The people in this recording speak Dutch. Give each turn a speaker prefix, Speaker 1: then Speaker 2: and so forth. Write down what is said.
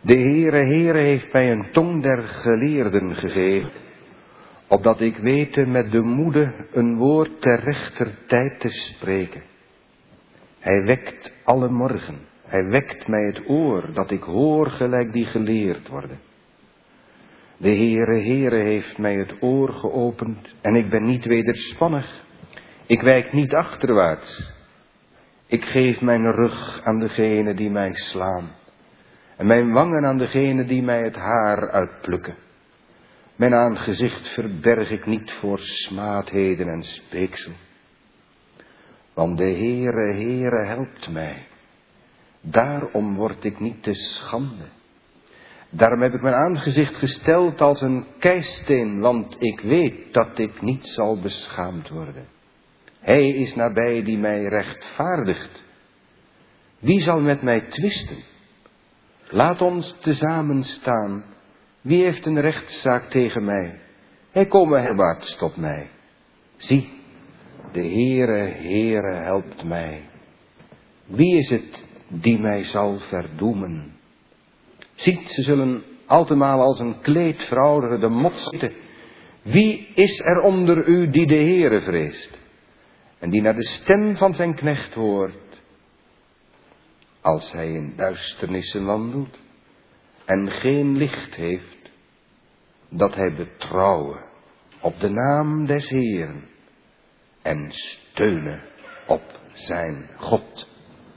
Speaker 1: De Heere heeft mij een tong der geleerden gegeven, opdat ik wete met de moede een woord ter rechter tijd te spreken. Hij wekt alle morgen, hij wekt mij het oor, dat ik hoor gelijk die geleerd worden. De Heere heeft mij het oor geopend en ik ben niet wederspannig. Ik wijk niet achterwaarts. Ik geef mijn rug aan degene die mij slaan en mijn wangen aan degene die mij het haar uitplukken. Mijn aangezicht verberg ik niet voor smaadheden en speeksel. Want de Heere helpt mij. Daarom word ik niet te schande. Daarom heb ik mijn aangezicht gesteld als een keisteen, want ik weet dat ik niet zal beschaamd worden. Hij is nabij die mij rechtvaardigt. Wie zal met mij twisten? Laat ons tezamen staan. Wie heeft een rechtszaak tegen mij? Hij kome herwaarts tot mij. Zie, de Heere helpt mij. Wie is het die mij zal verdoemen? Ziet, ze zullen altemaal als een kleed verouderen de mot zitten. Wie is er onder u die de Heere vreest en die naar de stem van zijn knecht hoort? Als hij in duisternissen wandelt en geen licht heeft, dat hij betrouwen op de naam des Heeren en steunen op zijn God.